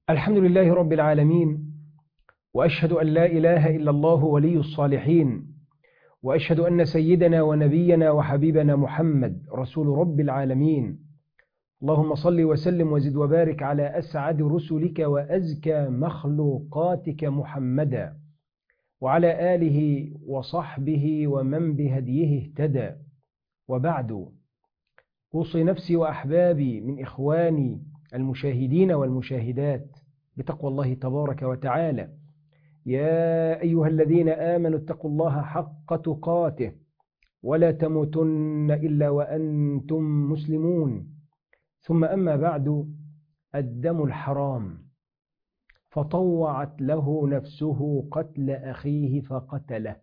الحمد لله رب العالمين، وأشهد أن لا إله إلا الله ولي الصالحين، وأشهد أن سيدنا ونبينا وحبيبنا محمد رسول رب العالمين. اللهم صل وسلم وزد وبارك على أسعد رسلك وأزكى مخلوقاتك محمدا، وعلى آله وصحبه ومن بهديه اهتدى. وبعد، أوصي نفسي وأحبابي من إخواني المشاهدين والمشاهدات بتقوى الله تبارك وتعالى. يا أيها الذين آمنوا اتقوا الله حق تقاته ولا تموتن إلا وأنتم مسلمون. ثم أما بعد، الدم الحرام، فطوعت له نفسه قتل أخيه فقتله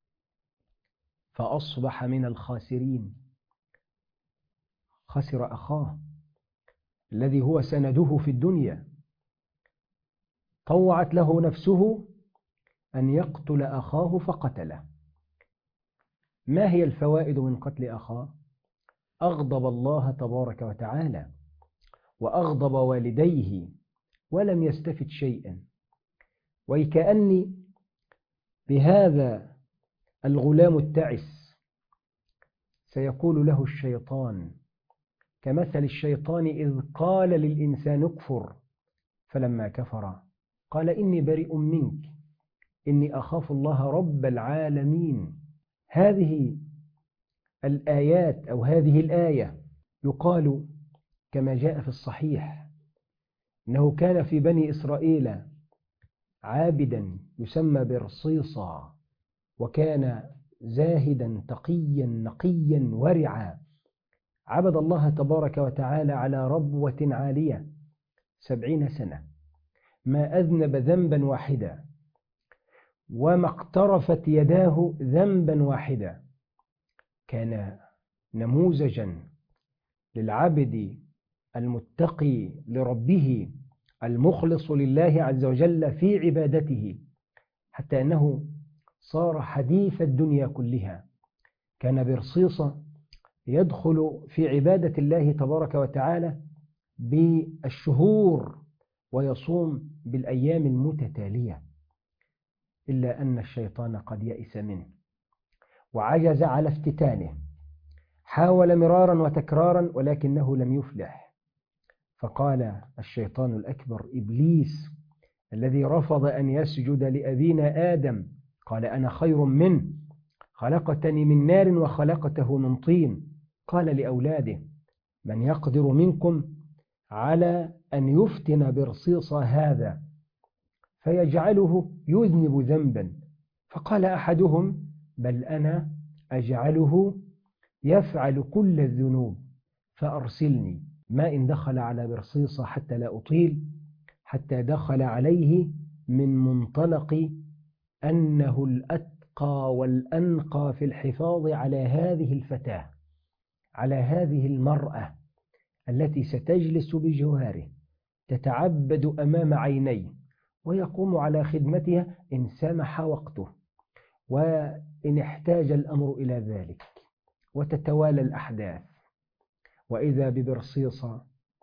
فأصبح من الخاسرين. خسر أخاه الذي هو سنده في الدنيا. طوعت له نفسه أن يقتل أخاه فقتله. ما هي الفوائد من قتل أخاه؟ أغضب الله تبارك وتعالى وأغضب والديه ولم يستفد شيئا، وكأني بهذا الغلام التعس سيقول له الشيطان كمثل الشيطان إذ قال للإنسان اكفر فلما كفر قال إني بريء منك إني أخاف الله رب العالمين. هذه الآيات أو هذه الآية يقال كما جاء في الصحيح إنه كان في بني إسرائيل عابدا يسمى برصيصا، وكان زاهدا تقيا نقيا ورعا، عبد الله تبارك وتعالى على ربوة عالية 70 سنة، ما أذنب ذنبا واحدا وما اقترفت يداه ذنبا واحدا. كان نموذجا للعبد المتقي لربه المخلص لله عز وجل في عبادته، حتى أنه صار حديث الدنيا كلها. كان برصيصة يدخل في عبادة الله تبارك وتعالى بالشهور ويصوم بالأيام المتتالية، إلا أن الشيطان قد يئس منه وعجز على افتتانه. حاول مرارا وتكرارا ولكنه لم يفلح، فقال الشيطان الأكبر إبليس الذي رفض أن يسجد لأبينا آدم، قال أنا خير منه، خلقتني من نار وخلقته من طين. قال لأولاده من يقدر منكم على أن يفتن برصيص هذا فيجعله يذنب ذنبا؟ فقال أحدهم بل أنا أجعله يفعل كل الذنوب فأرسلني. ما إن دخل على برصيصة حتى لا أطيل، حتى دخل عليه من منطلق أنه الأتقى والأنقى في الحفاظ على هذه الفتاة، على هذه المرأة التي ستجلس بجواره تتعبد أمام عينيه ويقوم على خدمتها إن سمح وقته وإن احتاج الأمر إلى ذلك، وتتوالى الأحداث. وإذا ببرصيصة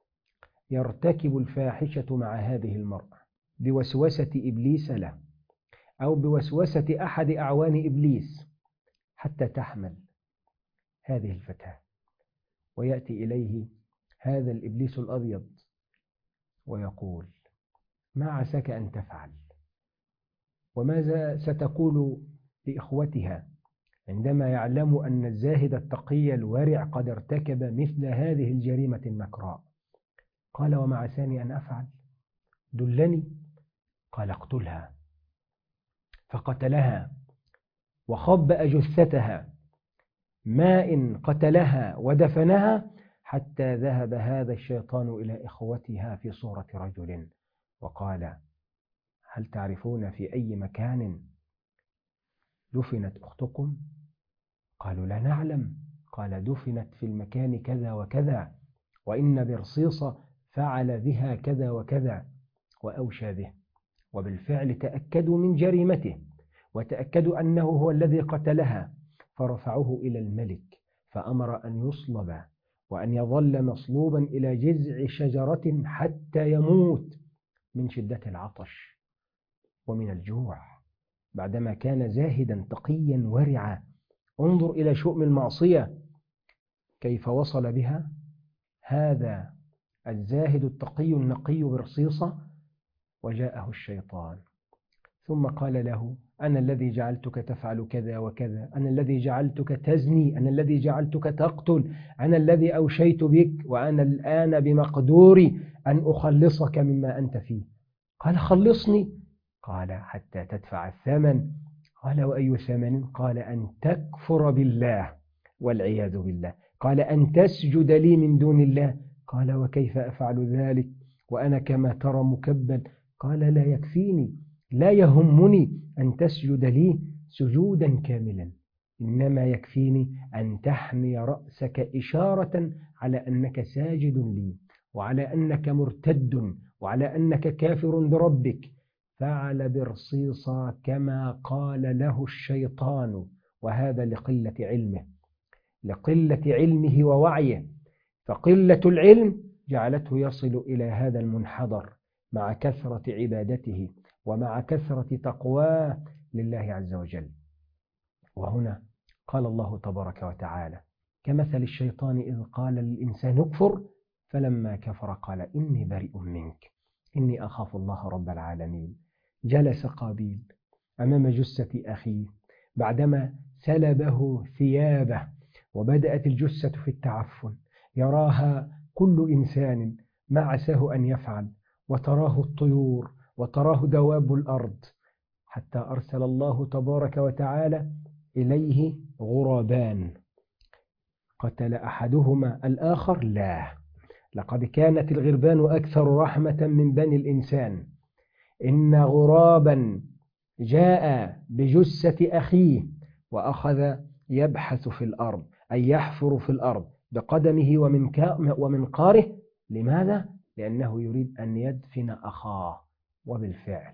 يرتكب الفاحشة مع هذه المرأة بوسوسة إبليس له أو بوسوسة أحد أعوان إبليس حتى تحمل هذه الفتاة، ويأتي إليه هذا الإبليس الأبيض ويقول ما عساك أن تفعل؟ وماذا ستقول لإخوتها عندما يعلم أن الزاهد التقي الورع قد ارتكب مثل هذه الجريمة النكراء؟ قال وما عساني أن أفعل؟ دلني. قال اقتلها. فقتلها وخبأ جثتها، ما إن قتلها ودفنها حتى ذهب هذا الشيطان إلى إخوتها في صورة رجل وقال هل تعرفون في أي مكان دفنت أختكم؟ قالوا لا نعلم. قال دفنت في المكان كذا وكذا، وإن برصيص فعل بها كذا وكذا، وأوشى به. وبالفعل تأكدوا من جريمته وتأكدوا أنه هو الذي قتلها، فرفعوه إلى الملك فأمر أن يصلب وأن يظل مصلوبا إلى جذع شجرة حتى يموت من شدة العطش ومن الجوع، بعدما كان زاهدا تقيا ورعا. انظر إلى شؤم المعصية كيف وصل بها هذا الزاهد التقي النقي برصيصة، وجاءه الشيطان ثم قال له: أنا الذي جعلتك تفعل كذا وكذا، أنا الذي جعلتك تزني، أنا الذي جعلتك تقتل، أنا الذي أوشيت بك، وأنا الآن بمقدوري أن أخلصك مما أنت فيه. قال: خلصني. قال: حتى تدفع الثمن. قال: وأي ثمن؟ قال: أن تكفر بالله والعياذ بالله. قال: أن تسجد لي من دون الله. قال: وكيف أفعل ذلك وأنا كما ترى مكبل؟ قال: لا يكفيني، لا يهمني أن تسجد لي سجودا كاملا، إنما يكفيني أن تحني رأسك إشارة على أنك ساجد لي، وعلى أنك مرتد، وعلى أنك كافر بربك. فعل برصيصة كما قال له الشيطان، وهذا لقلة علمه، لقلة علمه ووعيه. فقلة العلم جعلته يصل إلى هذا المنحدر مع كثرة عبادته ومع كثرة تقواه لله عز وجل. وهنا قال الله تبارك وتعالى: كمثل الشيطان إذ قال للإنسان اكفر فلما كفر قال إني بريء منك إني أخاف الله رب العالمين. جلس قابيل أمام جثة أخيه بعدما سلبه ثيابه، وبدأت الجثة في التعفن، يراها كل إنسان ما عساه أن يفعل، وتراه الطيور وتراه دواب الأرض، حتى أرسل الله تبارك وتعالى إليه غرابان. قتل أحدهما الآخر؟ لا، لقد كانت الغربان أكثر رحمة من بني الإنسان. إن غرابا جاء بجثة أخيه وأخذ يبحث في الأرض، أي يحفر في الأرض بقدمه ومنقاره. لماذا؟ لأنه يريد أن يدفن أخاه. وبالفعل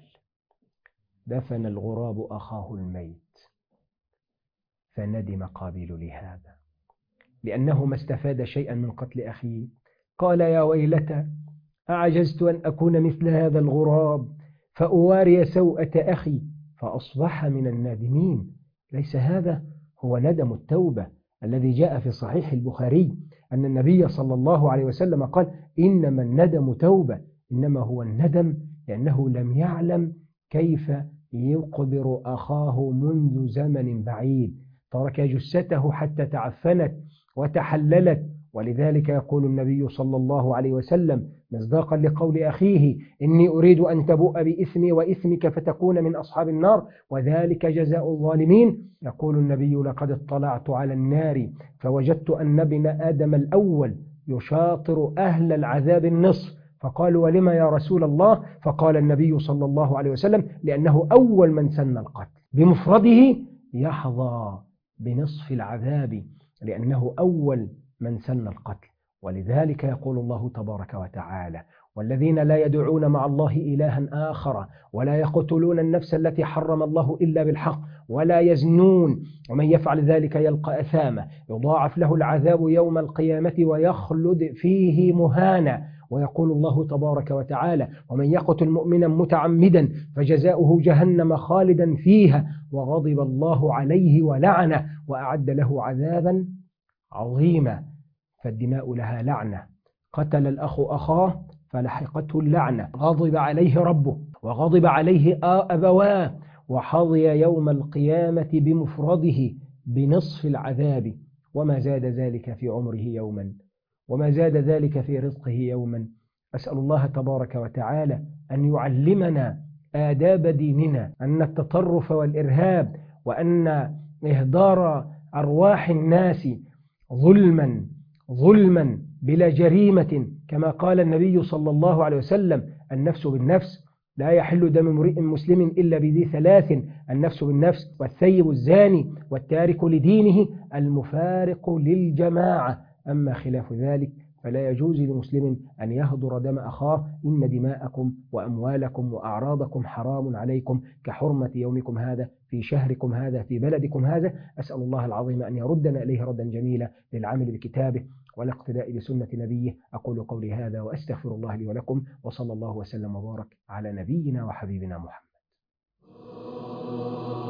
دفن الغراب أخاه الميت، فندم قابيل لهذا لأنه ما استفاد شيئا من قتل أخيه. قال: يا ويلتى، أعجزت أن أكون مثل هذا الغراب فأواري سوءة أخي فأصبح من النادمين. ليس هذا هو ندم التوبة الذي جاء في صحيح البخاري أن النبي صلى الله عليه وسلم قال: إنما الندم توبة. إنما هو الندم لأنه لم يعلم كيف يقبر أخاه منذ زمن بعيد، ترك جثته حتى تعفنت وتحللت. ولذلك يقول النبي صلى الله عليه وسلم مصداقا لقول أخيه: إني أريد أن تبوء بإثمي وإثمك فتكون من أصحاب النار وذلك جزاء الظالمين. يقول النبي: لقد اطلعت على النار فوجدت أن ابن آدم الأول يشاطر أهل العذاب النصف. فقالوا: ولما يا رسول الله؟ فقال النبي صلى الله عليه وسلم: لأنه أول من سن القتل بمفرده يحظى بنصف العذاب، لأنه أول من سن القتل. ولذلك يقول الله تبارك وتعالى: والذين لا يدعون مع الله إلها آخر ولا يقتلون النفس التي حرم الله إلا بالحق ولا يزنون ومن يفعل ذلك يلقى أثاما يضاعف له العذاب يوم القيامة ويخلد فيه مهانا. ويقول الله تبارك وتعالى: ومن يقتل مؤمنا متعمدا فجزاؤه جهنم خالدا فيها وغضب الله عليه ولعنه وأعد له عذابا عظيما. فالدماء لها لعنة، قتل الأخ أخاه فلحقته اللعنة، غضب عليه ربه وغضب عليه أبواه، وحظي يوم القيامة بمفرده بنصف العذاب، وما زاد ذلك في عمره يوما، وما زاد ذلك في رزقه يوما. أسأل الله تبارك وتعالى أن يعلمنا آداب ديننا، أن التطرف والإرهاب وأن إهدار أرواح الناس ظلما بلا جريمة، كما قال النبي صلى الله عليه وسلم: النفس بالنفس، لا يحل دم امرئ مسلم إلا بذي ثلاث: النفس بالنفس، والثيب الزاني، والتارك لدينه، المفارق للجماعة. أما خلاف ذلك فلا يجوز لمسلم أن يهدر دم أخاه. إن دماءكم وأموالكم وأعراضكم حرام عليكم كحرمة يومكم هذا في شهركم هذا في بلدكم هذا. أسأل الله العظيم أن يردنا إليه ردا جميلا للعمل بكتابه والاقتداء بسنة نبيه. أقول قولي هذا وأستغفر الله لي ولكم، وصلى الله وسلم وبارك على نبينا وحبيبنا محمد.